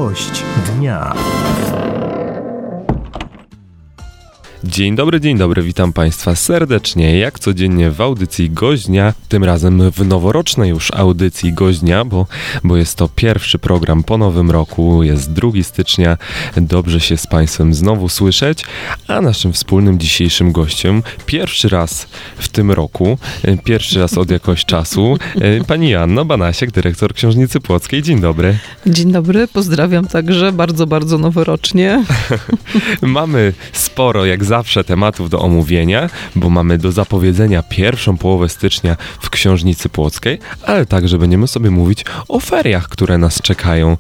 Gość dnia. Dzień dobry, witam Państwa serdecznie, jak codziennie w audycji Gość Dnia, tym razem w noworocznej już audycji Gość Dnia, bo jest to pierwszy program po nowym roku, jest 2 stycznia, dobrze się z Państwem znowu słyszeć, a naszym wspólnym dzisiejszym gościem, pierwszy raz w tym roku, pierwszy raz od jakoś czasu, pani Joanna Banasiak, dyrektor Książnicy Płockiej. Dzień dobry. Dzień dobry, pozdrawiam także bardzo, bardzo noworocznie. Mamy sporo, jak zawsze, tematów do omówienia, bo mamy do zapowiedzenia pierwszą połowę stycznia w Książnicy Płockiej, ale także będziemy sobie mówić o feriach, które nas czekają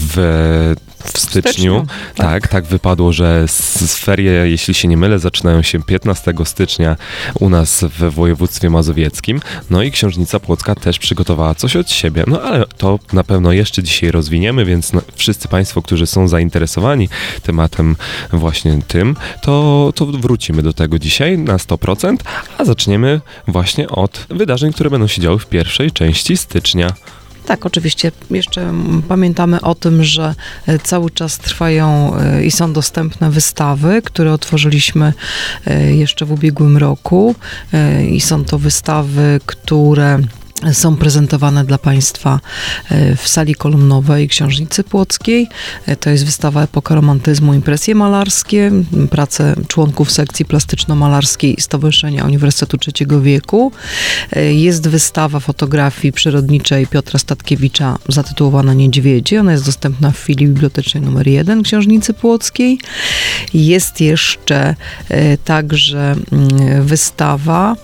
w styczniu. Tak wypadło, że ferie, jeśli się nie mylę, zaczynają się 15 stycznia u nas w województwie mazowieckim. No i Książnica Płocka też przygotowała coś od siebie. No ale to na pewno jeszcze dzisiaj rozwiniemy, więc wszyscy Państwo, którzy są zainteresowani tematem właśnie tym, to wrócimy do tego dzisiaj na 100%, a zaczniemy właśnie od wydarzeń, które będą się działy w pierwszej części stycznia. Tak, oczywiście. Jeszcze pamiętamy o tym, że cały czas trwają i są dostępne wystawy, które otworzyliśmy jeszcze w ubiegłym roku i są to wystawy, które są prezentowane dla Państwa w sali kolumnowej Książnicy Płockiej. To jest wystawa Epoka romantyzmu, impresje malarskie, prace członków sekcji plastyczno-malarskiej Stowarzyszenia Uniwersytetu III wieku. Jest wystawa fotografii przyrodniczej Piotra Statkiewicza zatytułowana Niedźwiedzie. Ona jest dostępna w filii bibliotecznej nr 1 Książnicy Płockiej. Jest jeszcze także wystawa,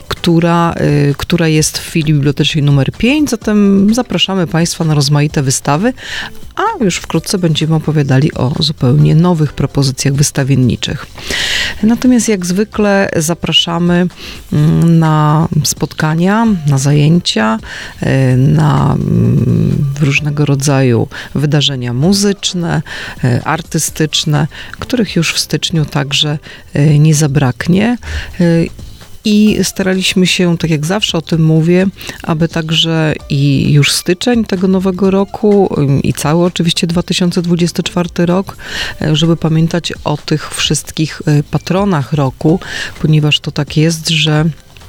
która jest w filii bibliotecznej numer 5, zatem zapraszamy Państwa na rozmaite wystawy, a już wkrótce będziemy opowiadali o zupełnie nowych propozycjach wystawienniczych. Natomiast jak zwykle zapraszamy na spotkania, na zajęcia, na różnego rodzaju wydarzenia muzyczne, artystyczne, których już w styczniu także nie zabraknie. I staraliśmy się, tak jak zawsze o tym mówię, aby także i już styczeń tego nowego roku i cały oczywiście 2024 rok, żeby pamiętać o tych wszystkich patronach roku, ponieważ to tak jest, że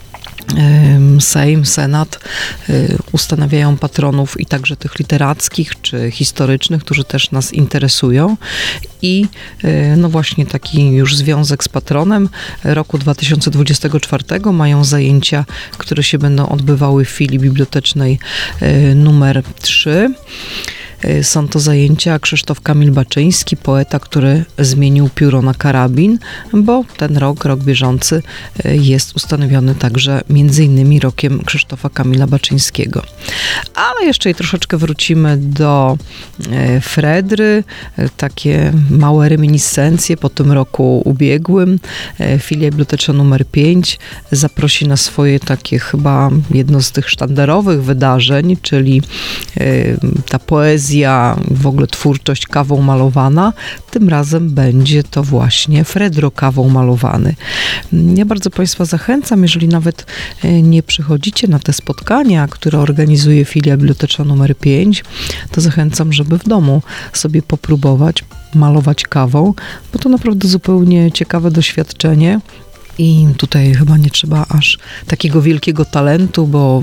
Sejm, Senat ustanawiają patronów i także tych literackich czy historycznych, którzy też nas interesują. I no właśnie taki już związek z patronem roku 2024 mają zajęcia, które się będą odbywały w filii bibliotecznej numer 3. Są to zajęcia Krzysztof Kamil Baczyński, poeta, który zmienił pióro na karabin, bo ten rok bieżący jest ustanowiony także między innymi rokiem Krzysztofa Kamila Baczyńskiego. Ale jeszcze i troszeczkę wrócimy do Fredry, takie małe reminiscencje po tym roku ubiegłym. Filia biblioteczna numer 5 zaprosi na swoje takie chyba jedno z tych sztandarowych wydarzeń, czyli ta poezja, w ogóle twórczość kawą malowana. Tym razem będzie to właśnie Fredro kawą malowany. Ja bardzo Państwa zachęcam, jeżeli nawet nie przychodzicie na te spotkania, które organizuje filia biblioteczna numer 5, to zachęcam, żeby w domu sobie popróbować malować kawą, bo to naprawdę zupełnie ciekawe doświadczenie. I tutaj chyba nie trzeba aż takiego wielkiego talentu, bo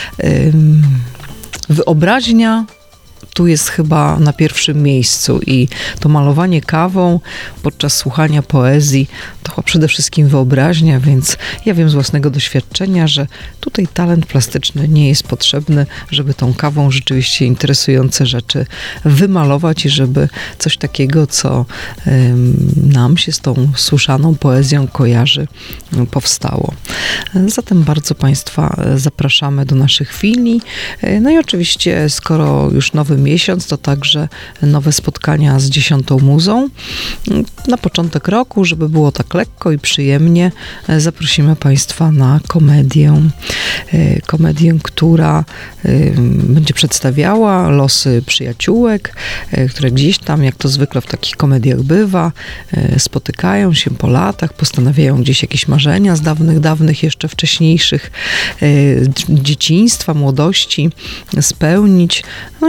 wyobraźnia tu jest chyba na pierwszym miejscu i to malowanie kawą podczas słuchania poezji to chyba przede wszystkim wyobraźnia, więc ja wiem z własnego doświadczenia, że tutaj talent plastyczny nie jest potrzebny, żeby tą kawą rzeczywiście interesujące rzeczy wymalować i żeby coś takiego, co nam się z tą słyszaną poezją kojarzy, powstało. Zatem bardzo Państwa zapraszamy do naszych filii. No i oczywiście, skoro już nowy miesiąc, to także nowe spotkania z 10. Muzą. Na początek roku, żeby było tak lekko i przyjemnie, zaprosimy Państwa na komedię. Komedię, która będzie przedstawiała losy przyjaciółek, które gdzieś tam, jak to zwykle w takich komediach bywa, spotykają się po latach, postanawiają gdzieś jakieś marzenia z dawnych, jeszcze wcześniejszych dzieciństwa, młodości spełnić. No i tym razem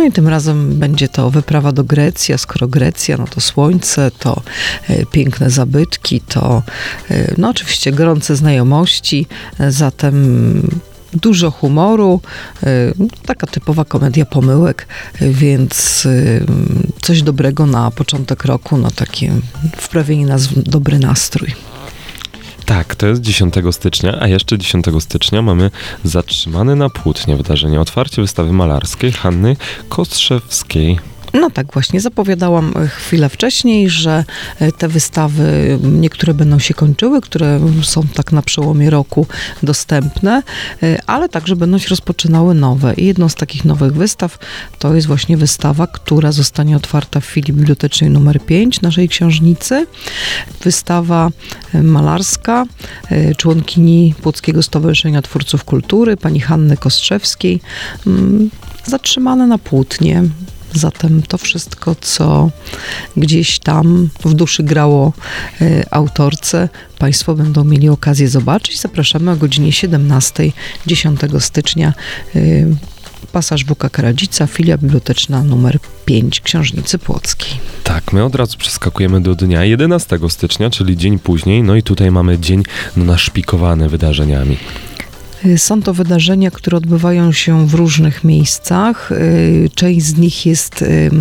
razem będzie to wyprawa do Grecji, a skoro Grecja, no to słońce, to piękne zabytki, to no oczywiście gorące znajomości, zatem dużo humoru, taka typowa komedia pomyłek, więc coś dobrego na początek roku, no takie wprawienie nas w dobry nastrój. Tak, to jest 10 stycznia, a jeszcze 10 stycznia mamy Zatrzymane na płótnie wydarzenie, otwarcie wystawy malarskiej Hanny Kostrzewskiej. No tak, właśnie zapowiadałam chwilę wcześniej, że te wystawy, niektóre będą się kończyły, które są tak na przełomie roku dostępne, ale także będą się rozpoczynały nowe. I jedną z takich nowych wystaw to jest właśnie wystawa, która zostanie otwarta w filii bibliotecznej numer 5 naszej książnicy. Wystawa malarska członkini Płockiego Stowarzyszenia Twórców Kultury, pani Hanny Kostrzewskiej, Zatrzymane na płótnie. Zatem to wszystko, co gdzieś tam w duszy grało autorce, Państwo będą mieli okazję zobaczyć. Zapraszamy o godzinie 17, 10 stycznia. Pasaż WK Karadzica, filia biblioteczna numer 5 Książnicy Płockiej. Tak, my od razu przeskakujemy do dnia 11 stycznia, czyli dzień później, no i tutaj mamy dzień naszpikowany wydarzeniami. Są to wydarzenia, które odbywają się w różnych miejscach. Część z nich jest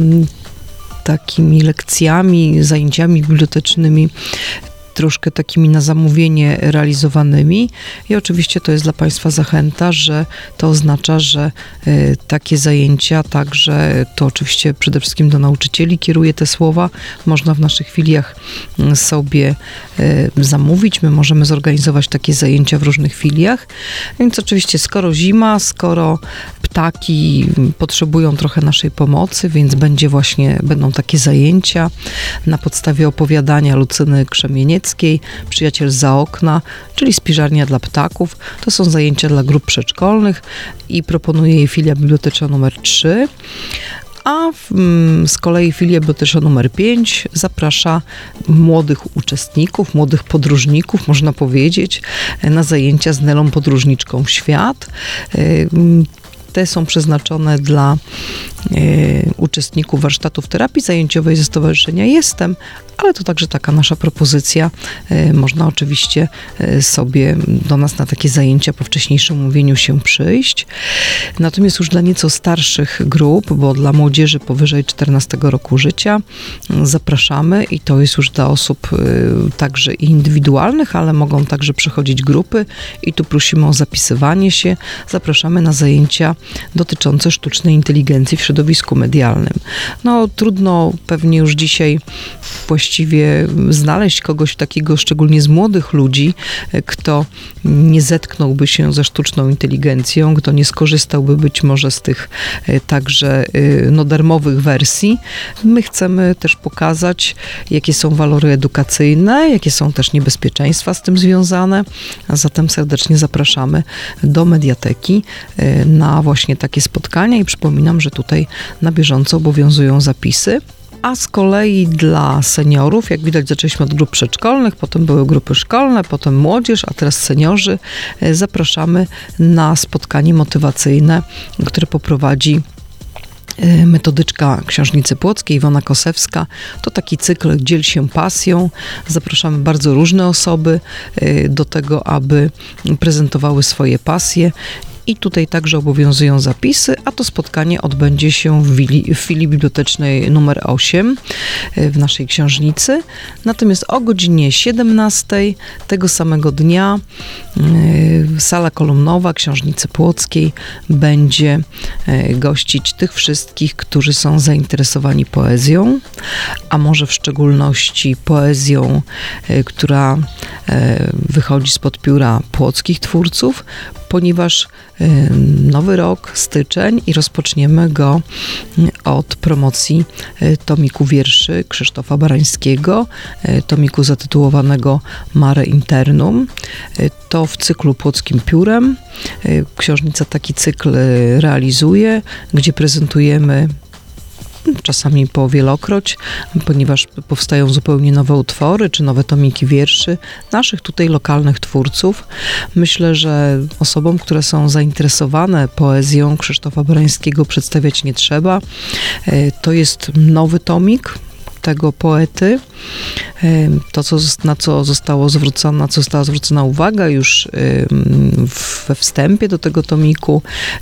takimi lekcjami, zajęciami bibliotecznymi, troszkę takimi na zamówienie realizowanymi i oczywiście to jest dla Państwa zachęta, że to oznacza, że takie zajęcia, także to oczywiście przede wszystkim do nauczycieli kieruje te słowa, można w naszych filiach sobie zamówić, my możemy zorganizować takie zajęcia w różnych filiach, więc oczywiście skoro zima, skoro ptaki potrzebują trochę naszej pomocy, więc będą takie zajęcia na podstawie opowiadania Lucyny Krzemienieckiej, Przyjaciel zza okna, czyli spiżarnia dla ptaków. To są zajęcia dla grup przedszkolnych i proponuje je filia biblioteczna numer 3. A z kolei filia biblioteczna numer 5 zaprasza młodych uczestników, młodych podróżników, można powiedzieć, na zajęcia z Nelą Podróżniczką w świat. Te są przeznaczone dla uczestników warsztatów terapii zajęciowej ze Stowarzyszenia Jestem, ale to także taka nasza propozycja. Można oczywiście sobie do nas na takie zajęcia po wcześniejszym umówieniu się przyjść. Natomiast już dla nieco starszych grup, bo dla młodzieży powyżej 14 roku życia zapraszamy i to jest już dla osób także indywidualnych, ale mogą także przychodzić grupy i tu prosimy o zapisywanie się. Zapraszamy na zajęcia dotyczące sztucznej inteligencji w środowisku medialnym. No trudno pewnie już dzisiaj właściwie znaleźć kogoś takiego, szczególnie z młodych ludzi, kto nie zetknąłby się ze sztuczną inteligencją, kto nie skorzystałby być może z tych także darmowych wersji. My chcemy też pokazać, jakie są walory edukacyjne, jakie są też niebezpieczeństwa z tym związane, a zatem serdecznie zapraszamy do mediateki na właśnie takie spotkania i przypominam, że tutaj na bieżąco obowiązują zapisy. A z kolei dla seniorów, jak widać, zaczęliśmy od grup przedszkolnych, potem były grupy szkolne, potem młodzież, a teraz seniorzy. Zapraszamy na spotkanie motywacyjne, które poprowadzi metodyczka Książnicy Płockiej, Iwona Kosewska. To taki cykl Dziel się pasją. Zapraszamy bardzo różne osoby do tego, aby prezentowały swoje pasje. I tutaj także obowiązują zapisy, a to spotkanie odbędzie się w filii bibliotecznej numer 8 w naszej książnicy. Natomiast o godzinie 17 tego samego dnia sala kolumnowa Książnicy Płockiej będzie gościć tych wszystkich, którzy są zainteresowani poezją, a może w szczególności poezją, która wychodzi spod pióra płockich twórców, ponieważ nowy rok, styczeń i rozpoczniemy go od promocji tomiku wierszy Krzysztofa Barańskiego, tomiku zatytułowanego Mare Internum. To w cyklu Płockim Piórem. Książnica taki cykl realizuje, gdzie prezentujemy czasami po wielokroć, ponieważ powstają zupełnie nowe utwory, czy nowe tomiki wierszy naszych tutaj lokalnych twórców. Myślę, że osobom, które są zainteresowane poezją Krzysztofa Barańskiego, przedstawiać nie trzeba. To jest nowy tomik tego poety. Na co została zwrócona uwaga już we wstępie do tego tomiku,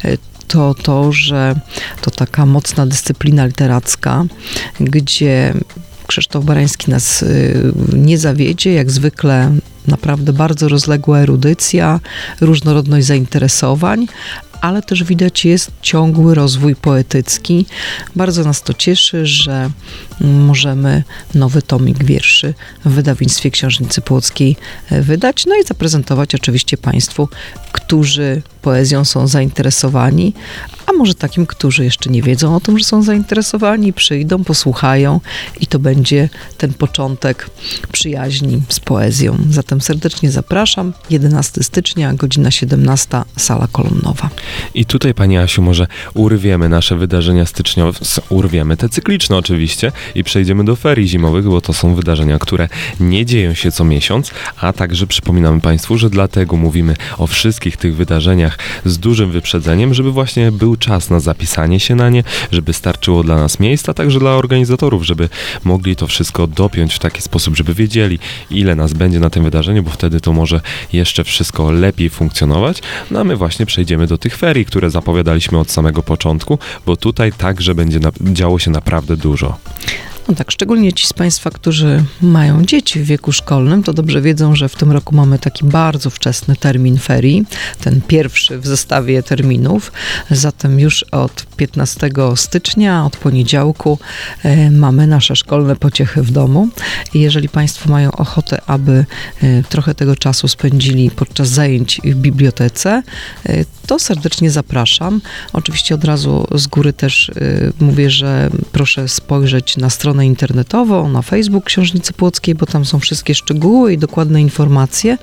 to, że to taka mocna dyscyplina literacka, gdzie Krzysztof Barański nas nie zawiedzie, jak zwykle naprawdę bardzo rozległa erudycja, różnorodność zainteresowań, ale też widać jest ciągły rozwój poetycki. Bardzo nas to cieszy, że możemy nowy tomik wierszy w wydawnictwie Książnicy Płockiej wydać, no i zaprezentować oczywiście Państwu, którzy poezją są zainteresowani, a może takim, którzy jeszcze nie wiedzą o tym, że są zainteresowani, przyjdą, posłuchają i to będzie ten początek przyjaźni z poezją. Zatem serdecznie zapraszam. 11 stycznia, godzina 17, sala kolumnowa. I tutaj, Pani Asiu, może urwiemy nasze wydarzenia styczniowe, urwiemy te cykliczne oczywiście i przejdziemy do ferii zimowych, bo to są wydarzenia, które nie dzieją się co miesiąc, a także przypominamy Państwu, że dlatego mówimy o wszystkich tych wydarzeniach z dużym wyprzedzeniem, żeby właśnie był czas na zapisanie się na nie, żeby starczyło dla nas miejsca, a także dla organizatorów, żeby mogli to wszystko dopiąć w taki sposób, żeby wiedzieli, ile nas będzie na tym wydarzeniu, bo wtedy to może jeszcze wszystko lepiej funkcjonować. No a my właśnie przejdziemy do tych ferii, które zapowiadaliśmy od samego początku, bo tutaj także będzie działo się naprawdę dużo. No tak, szczególnie ci z Państwa, którzy mają dzieci w wieku szkolnym, to dobrze wiedzą, że w tym roku mamy taki bardzo wczesny termin ferii, ten pierwszy w zestawie terminów. Zatem już od 15 stycznia, od poniedziałku mamy nasze szkolne pociechy w domu. I jeżeli Państwo mają ochotę, aby trochę tego czasu spędzili podczas zajęć w bibliotece, to serdecznie zapraszam. Oczywiście od razu z góry też mówię, że proszę spojrzeć na stronę internetową, na Facebook Książnicy Płockiej, bo tam są wszystkie szczegóły i dokładne informacje.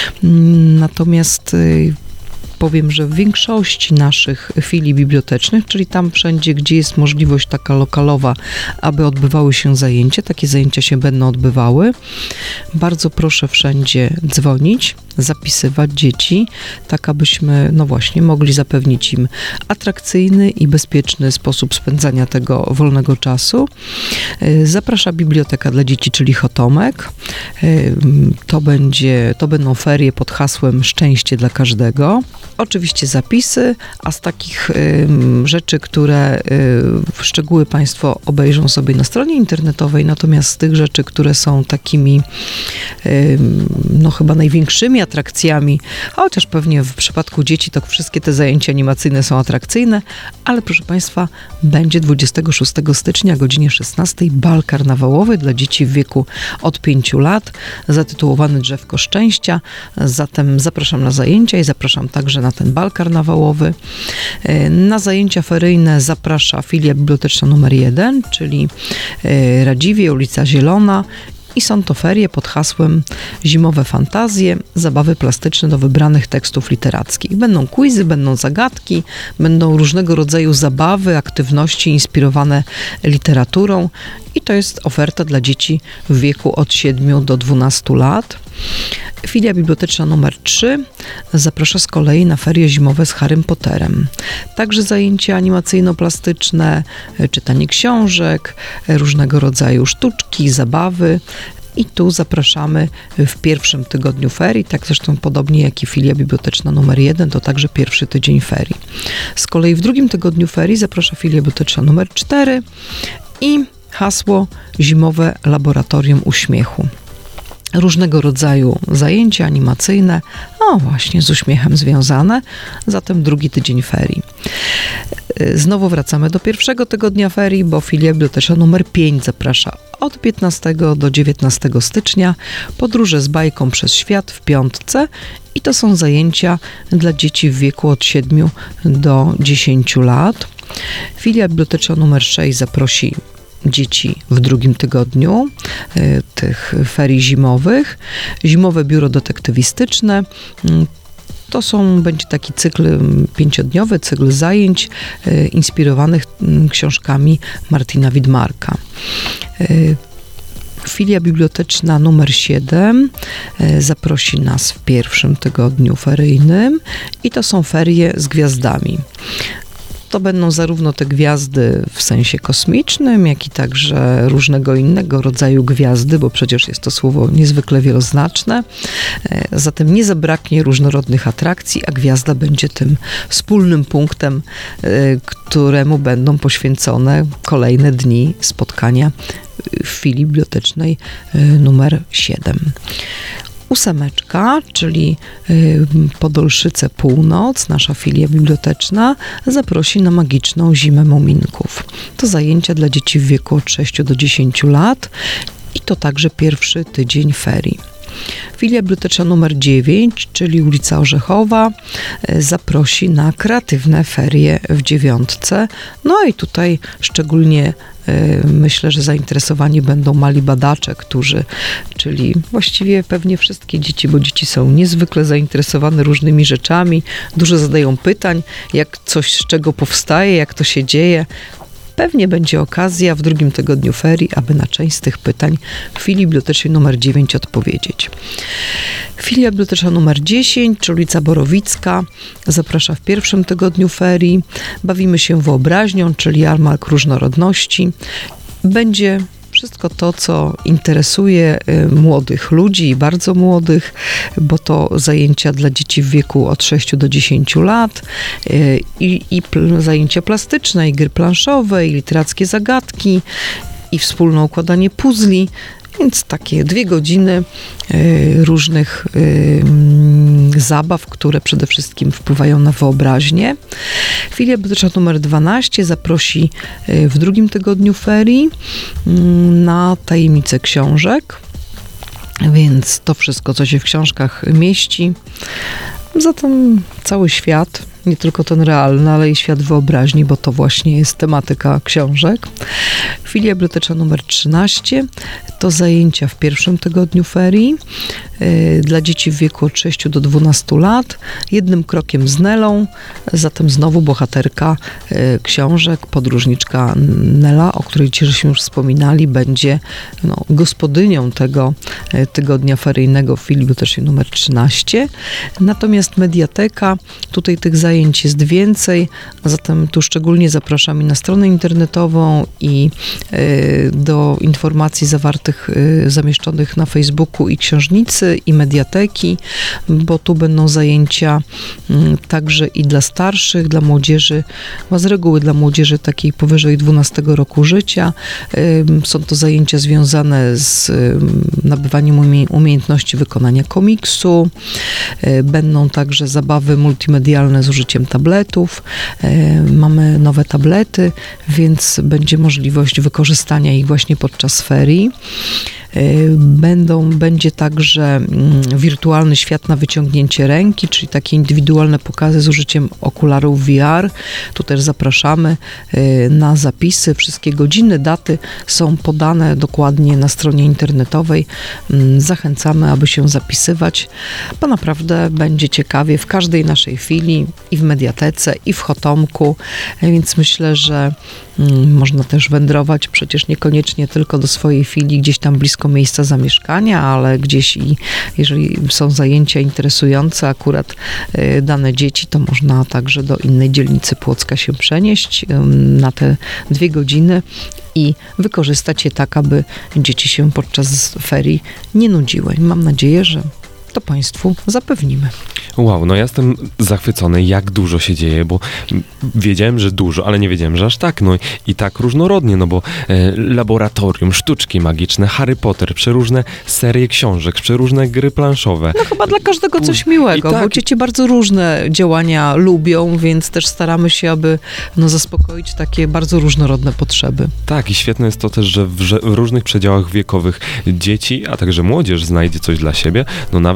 Natomiast powiem, że w większości naszych filii bibliotecznych, czyli tam wszędzie, gdzie jest możliwość taka lokalowa, aby odbywały się zajęcia, takie zajęcia się będą odbywały. Bardzo proszę wszędzie dzwonić, zapisywać dzieci, tak abyśmy, no właśnie, mogli zapewnić im atrakcyjny i bezpieczny sposób spędzania tego wolnego czasu. Zaprasza Biblioteka dla Dzieci, czyli Chotomek. To będą ferie pod hasłem Szczęście dla każdego. Oczywiście zapisy, a z takich rzeczy, które szczegóły Państwo obejrzą sobie na stronie internetowej, natomiast z tych rzeczy, które są takimi no chyba największymi atrakcjami, chociaż pewnie w przypadku dzieci to wszystkie te zajęcia animacyjne są atrakcyjne, ale proszę Państwa, będzie 26 stycznia o godzinie 16 bal karnawałowy dla dzieci w wieku od 5 lat, zatytułowany Drzewko Szczęścia. Zatem zapraszam na zajęcia i zapraszam także na ten bal karnawałowy. Na zajęcia feryjne zaprasza filia biblioteczna numer 1, czyli Radziwie, ulica Zielona. I są to ferie pod hasłem Zimowe fantazje, zabawy plastyczne do wybranych tekstów literackich. Będą quizy, będą zagadki, będą różnego rodzaju zabawy, aktywności inspirowane literaturą i to jest oferta dla dzieci w wieku od 7 do 12 lat. Filia biblioteczna numer 3 zaprasza z kolei na ferie zimowe z Harrym Potterem. Także zajęcia animacyjno-plastyczne, czytanie książek, różnego rodzaju sztuczki, zabawy. I tu zapraszamy w pierwszym tygodniu ferii, tak zresztą podobnie jak i filia biblioteczna numer 1, to także pierwszy tydzień ferii. Z kolei w drugim tygodniu ferii zaprasza filia biblioteczna numer 4 i hasło Zimowe Laboratorium Uśmiechu. Różnego rodzaju zajęcia animacyjne, no właśnie z uśmiechem związane, zatem drugi tydzień ferii. Znowu wracamy do pierwszego tygodnia ferii, bo filia biblioteczna numer 5 zaprasza od 15 do 19 stycznia podróże z bajką przez świat w piątce i to są zajęcia dla dzieci w wieku od 7 do 10 lat. Filia biblioteczna numer 6 zaprosi dzieci w drugim tygodniu tych ferii zimowych. Zimowe biuro detektywistyczne. Będzie taki cykl 5-dniowy, cykl zajęć inspirowanych książkami Martina Widmarka. Filia biblioteczna numer 7 zaprosi nas w pierwszym tygodniu feryjnym i to są ferie z gwiazdami. To będą zarówno te gwiazdy w sensie kosmicznym, jak i także różnego innego rodzaju gwiazdy, bo przecież jest to słowo niezwykle wieloznaczne. Zatem nie zabraknie różnorodnych atrakcji, a gwiazda będzie tym wspólnym punktem, któremu będą poświęcone kolejne dni spotkania w filii bibliotecznej numer 7. 8, czyli Podolszyce Północ, nasza filia biblioteczna, zaprosi na magiczną zimę muminków. To zajęcia dla dzieci w wieku od 6 do 10 lat i to także pierwszy tydzień ferii. Filia biblioteczna numer 9, czyli ulica Orzechowa, zaprosi na kreatywne ferie w 9. No i tutaj szczególnie myślę, że zainteresowani będą mali badacze, czyli właściwie pewnie wszystkie dzieci, bo dzieci są niezwykle zainteresowane różnymi rzeczami, dużo zadają pytań, jak coś z czego powstaje, jak to się dzieje. Pewnie będzie okazja w drugim tygodniu ferii, aby na część z tych pytań w filii bibliotecznej numer 9 odpowiedzieć. Filia biblioteczna numer 10, czy ulica Borowicka, zaprasza w pierwszym tygodniu ferii. Bawimy się wyobraźnią, czyli jarmark różnorodności. Będzie wszystko to, co interesuje młodych ludzi i bardzo młodych, bo to zajęcia dla dzieci w wieku od 6 do 10 lat i zajęcia plastyczne, i gry planszowe, i literackie zagadki, i wspólne układanie puzli. Więc takie 2 godziny różnych zabaw, które przede wszystkim wpływają na wyobraźnię. Filia biblioteczna numer 12 zaprosi w drugim tygodniu ferii na tajemnice książek. Więc to wszystko, co się w książkach mieści. Zatem cały świat, nie tylko ten realny, ale i świat wyobraźni, bo to właśnie jest tematyka książek. Filia biblioteczna numer 13 to zajęcia w pierwszym tygodniu ferii dla dzieci w wieku od 6 do 12 lat, jednym krokiem z Nelą, zatem znowu bohaterka książek, podróżniczka Nela, o której dzisiejśmy już wspominali, będzie gospodynią tego tygodnia feryjnego w filii bibliotecznej numer 13. Natomiast mediateka, tutaj tych zajęć jest więcej, a zatem tu szczególnie zapraszam i na stronę internetową i do informacji zamieszczonych na Facebooku i książnicy, i mediateki, bo tu będą zajęcia także i dla starszych, dla młodzieży, a z reguły dla młodzieży takiej powyżej 12 roku życia. Są to zajęcia związane z nabywaniem umiejętności wykonania komiksu. Będą także zabawy multimedialne z użyciem tabletów. Mamy nowe tablety, więc będzie możliwość wykorzystania ich właśnie podczas ferii. Będzie także wirtualny świat na wyciągnięcie ręki, czyli takie indywidualne pokazy z użyciem okularów VR. Tu też zapraszamy na zapisy. Wszystkie godziny, daty są podane dokładnie na stronie internetowej. Zachęcamy, aby się zapisywać, bo naprawdę będzie ciekawie w każdej naszej filii, i w mediatece, i w Chotomku, więc myślę, że można też wędrować, przecież niekoniecznie tylko do swojej filii gdzieś tam blisko miejsca zamieszkania, ale gdzieś i jeżeli są zajęcia interesujące akurat dane dzieci, to można także do innej dzielnicy Płocka się przenieść na te 2 godziny i wykorzystać je tak, aby dzieci się podczas ferii nie nudziły. Mam nadzieję, że to Państwu zapewnimy. Wow, ja jestem zachwycony, jak dużo się dzieje, bo wiedziałem, że dużo, ale nie wiedziałem, że aż tak, i tak różnorodnie, bo laboratorium, sztuczki magiczne, Harry Potter, przeróżne serie książek, przeróżne gry planszowe. Chyba dla każdego coś miłego, bo dzieci bardzo różne działania lubią, więc też staramy się, aby zaspokoić takie bardzo różnorodne potrzeby. Tak, i świetne jest to też, że w różnych przedziałach wiekowych dzieci, a także młodzież znajdzie coś dla siebie, nawet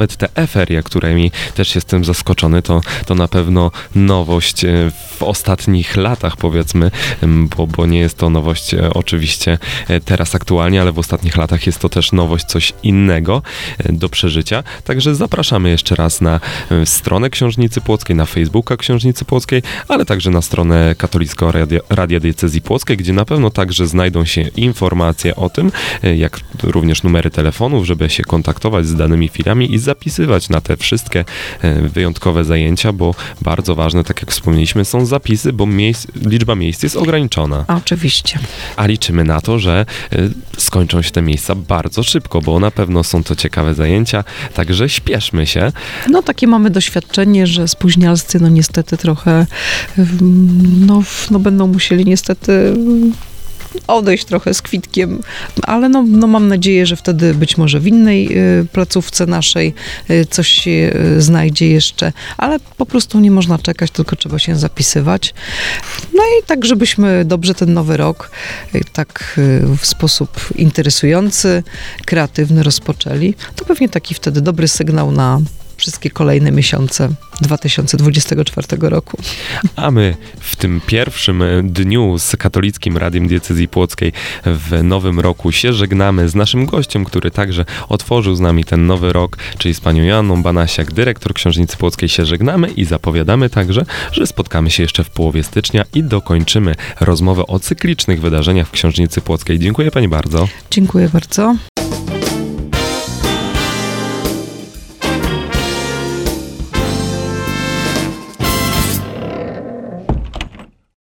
nawet te e-ferie, którymi też jestem zaskoczony, to na pewno nowość w ostatnich latach, powiedzmy, bo nie jest to nowość oczywiście teraz aktualnie, ale w ostatnich latach jest to też nowość, coś innego do przeżycia. Także zapraszamy jeszcze raz na stronę Książnicy Płockiej, na Facebooka Książnicy Płockiej, ale także na stronę Katolickiego Radia Diecezji Płockiej, gdzie na pewno także znajdą się informacje o tym, jak również numery telefonów, żeby się kontaktować z danymi filami i zapisywać na te wszystkie wyjątkowe zajęcia, bo bardzo ważne, tak jak wspomnieliśmy, są zapisy, bo liczba miejsc jest ograniczona. Oczywiście. A liczymy na to, że skończą się te miejsca bardzo szybko, bo na pewno są to ciekawe zajęcia, także śpieszmy się. No takie mamy doświadczenie, że spóźnialscy no niestety trochę no będą musieli niestety odejść trochę z kwitkiem, ale no mam nadzieję, że wtedy być może w innej placówce naszej coś się znajdzie jeszcze, ale po prostu nie można czekać, tylko trzeba się zapisywać. No i tak, żebyśmy dobrze ten nowy rok tak w sposób interesujący, kreatywny rozpoczęli, to pewnie taki wtedy dobry sygnał na wszystkie kolejne miesiące 2024 roku. A my w tym pierwszym dniu z Katolickim Radiem Diecezji Płockiej w nowym roku się żegnamy z naszym gościem, który także otworzył z nami ten nowy rok, czyli z panią Joanną Banasiak, dyrektor Książnicy Płockiej. Się żegnamy i zapowiadamy także, że spotkamy się jeszcze w połowie stycznia i dokończymy rozmowę o cyklicznych wydarzeniach w Książnicy Płockiej. Dziękuję pani bardzo. Dziękuję bardzo.